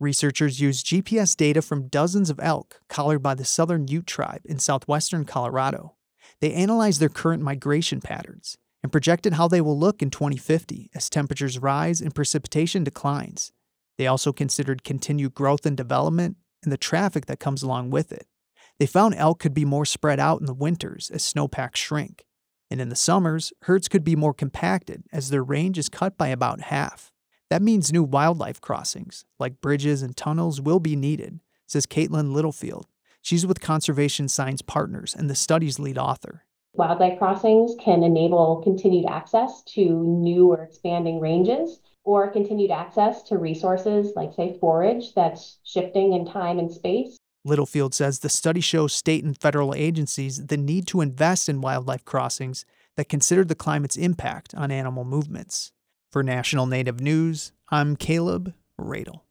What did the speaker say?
Researchers used GPS data from dozens of elk collared by the Southern Ute tribe in southwestern Colorado. They analyzed their current migration patterns and projected how they will look in 2050 as temperatures rise and precipitation declines. They also considered continued growth and development and the traffic that comes along with it. They found elk could be more spread out in the winters as snowpacks shrink. And in the summers, herds could be more compacted as their range is cut by about half. That means new wildlife crossings, like bridges and tunnels, will be needed, says Caitlin Littlefield. She's with Conservation Science Partners and the study's lead author. Wildlife crossings can enable continued access to new or expanding ranges, or continued access to resources like, say, forage that's shifting in time and space. Littlefield says the study shows state and federal agencies the need to invest in wildlife crossings that consider the climate's impact on animal movements. For National Native News, I'm Caleb Radel.